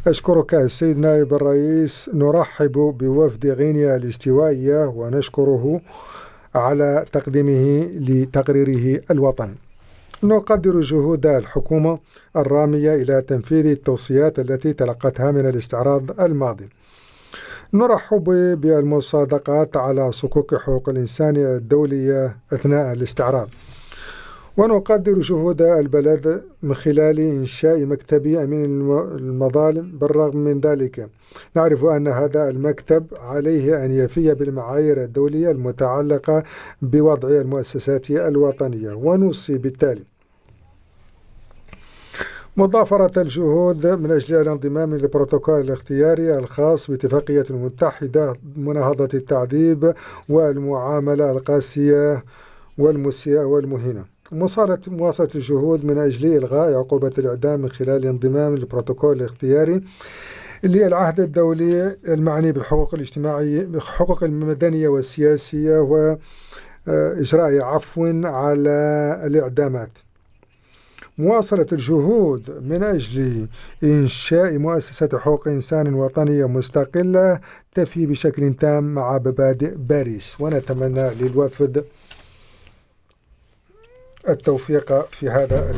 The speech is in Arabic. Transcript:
أشكرك السيد نائب الرئيس. نرحب بوفد غينيا الاستوائية ونشكره على تقديمه لتقريره الوطني. نقدر جهود الحكومة الرامية إلى تنفيذ التوصيات التي تلقتها من الاستعراض الماضي. نرحب بالمصادقات على صكوك حقوق الإنسان الدولية أثناء الاستعراض. ونقدر جهود البلد من خلال إنشاء مكتب أمين المظالم. بالرغم من ذلك نعرف أن هذا المكتب عليه أن يفي بالمعايير الدولية المتعلقة بوضع المؤسسات الوطنية، ونوصي بالتالي مضافرة الجهود من أجل الانضمام للبروتوكول الاختياري الخاص باتفاقية المتحدة مناهضة التعذيب والمعاملة القاسية والمسيئة والمهينة. مواصلة الجهود من أجل إلغاء عقوبة الإعدام من خلال الانضمام للبروتوكول الاختياري للعهد الدولي المعني بالحقوق الاجتماعية، الحقوق المدنية والسياسية، وإجراء عفو على الإعدامات. مواصلة الجهود من أجل إنشاء مؤسسة حقوق إنسان وطنية مستقلة تفي بشكل تام مع مبادئ باريس. ونتمنى للوفد التوفيق في هذا